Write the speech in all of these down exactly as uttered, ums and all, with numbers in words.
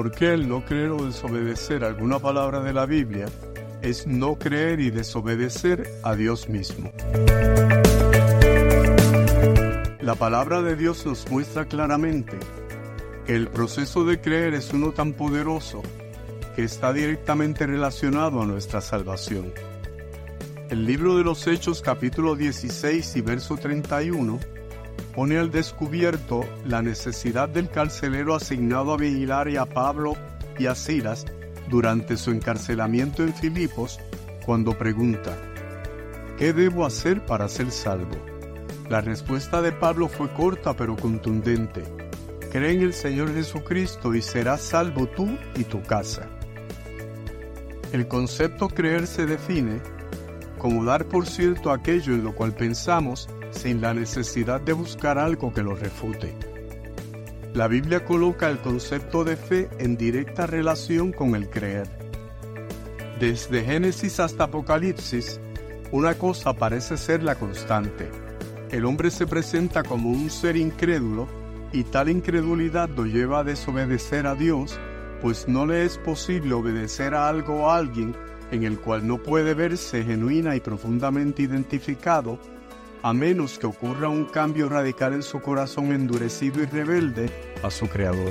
Porque el no creer o desobedecer alguna palabra de la Biblia es no creer y desobedecer a Dios mismo. La palabra de Dios nos muestra claramente que el proceso de creer es uno tan poderoso que está directamente relacionado a nuestra salvación. El libro de los Hechos, capítulo dieciséis y verso treinta y uno, pone al descubierto la necesidad del carcelero asignado a vigilar a Pablo y a Silas durante su encarcelamiento en Filipos, cuando pregunta: ¿qué debo hacer para ser salvo? La respuesta de Pablo fue corta pero contundente: cree en el Señor Jesucristo y serás salvo tú y tu casa. El concepto creer se define como dar por cierto aquello en lo cual pensamos sin la necesidad de buscar algo que lo refute. La Biblia coloca el concepto de fe en directa relación con el creer. Desde Génesis hasta Apocalipsis, una cosa parece ser la constante: el hombre se presenta como un ser incrédulo y tal incredulidad lo lleva a desobedecer a Dios, pues no le es posible obedecer a algo o a alguien en el cual no puede verse genuina y profundamente identificado, a menos que ocurra un cambio radical en su corazón endurecido y rebelde a su Creador.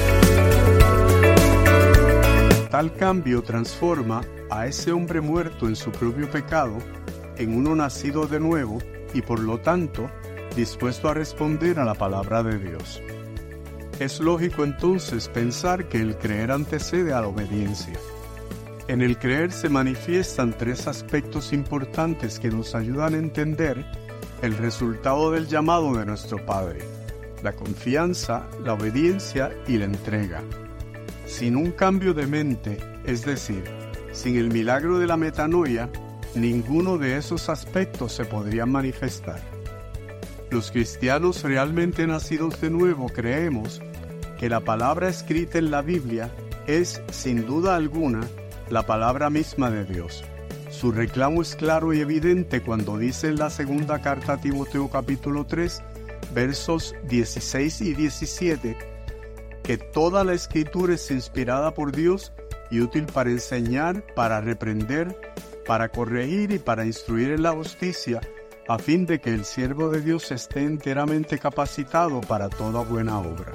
Tal cambio transforma a ese hombre muerto en su propio pecado en uno nacido de nuevo y por lo tanto dispuesto a responder a la palabra de Dios. Es lógico entonces pensar que el creer antecede a la obediencia. En el creer se manifiestan tres aspectos importantes que nos ayudan a entender el resultado del llamado de nuestro Padre: la confianza, la obediencia y la entrega. Sin un cambio de mente, es decir, sin el milagro de la metanoia, ninguno de esos aspectos se podrían manifestar. Los cristianos realmente nacidos de nuevo creemos que la palabra escrita en la Biblia es, sin duda alguna, la palabra misma de Dios. Su reclamo es claro y evidente cuando dice en la segunda carta a Timoteo capítulo tres, versos dieciséis y diecisiete, que toda la escritura es inspirada por Dios y útil para enseñar, para reprender, para corregir y para instruir en la justicia, a fin de que el siervo de Dios esté enteramente capacitado para toda buena obra.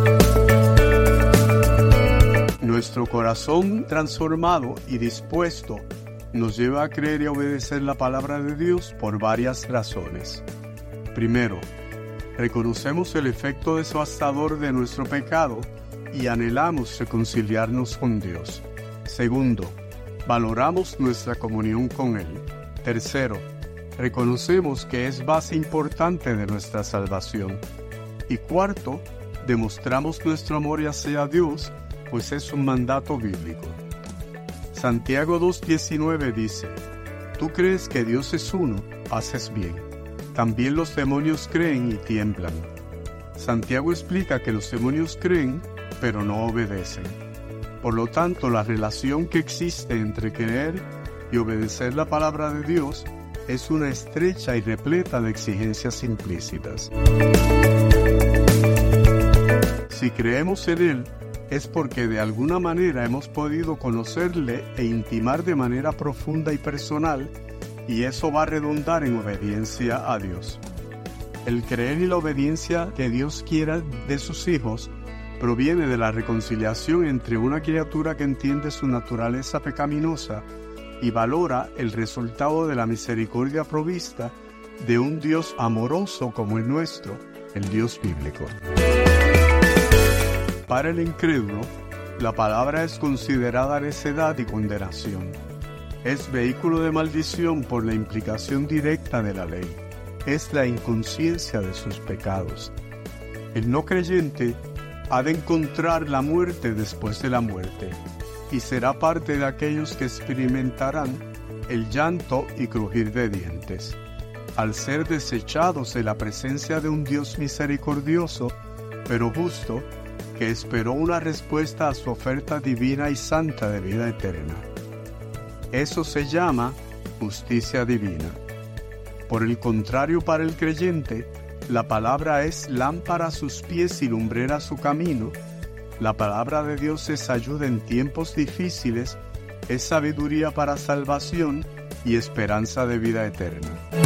Nuestro corazón transformado y dispuesto nos lleva a creer y a obedecer la palabra de Dios por varias razones. Primero, reconocemos el efecto devastador de nuestro pecado y anhelamos reconciliarnos con Dios. Segundo, valoramos nuestra comunión con Él. Tercero, reconocemos que es base importante de nuestra salvación. Y cuarto, demostramos nuestro amor hacia Dios, pues es un mandato bíblico. Santiago dos diecinueve dice: tú crees que Dios es uno, haces bien. También los demonios creen y tiemblan. Santiago explica que los demonios creen, pero no obedecen. Por lo tanto, la relación que existe entre creer y obedecer la palabra de Dios es una estrecha y repleta de exigencias implícitas. Si creemos en Él, es porque de alguna manera hemos podido conocerle e intimar de manera profunda y personal, y eso va a redundar en obediencia a Dios. El creer y la obediencia que Dios quiera de sus hijos proviene de la reconciliación entre una criatura que entiende su naturaleza pecaminosa y valora el resultado de la misericordia provista de un Dios amoroso como el nuestro, el Dios bíblico. Para el incrédulo, la palabra es considerada necedad y condenación. Es vehículo de maldición por la implicación directa de la ley. Es la inconsciencia de sus pecados. El no creyente ha de encontrar la muerte después de la muerte y será parte de aquellos que experimentarán el llanto y crujir de dientes, al ser desechados de la presencia de un Dios misericordioso, pero justo, que esperó una respuesta a su oferta divina y santa de vida eterna. Eso se llama justicia divina. Por el contrario, para el creyente, la palabra es lámpara a sus pies y lumbrera a su camino, La palabra de Dios es ayuda en tiempos difíciles, es sabiduría para salvación y esperanza de vida eterna.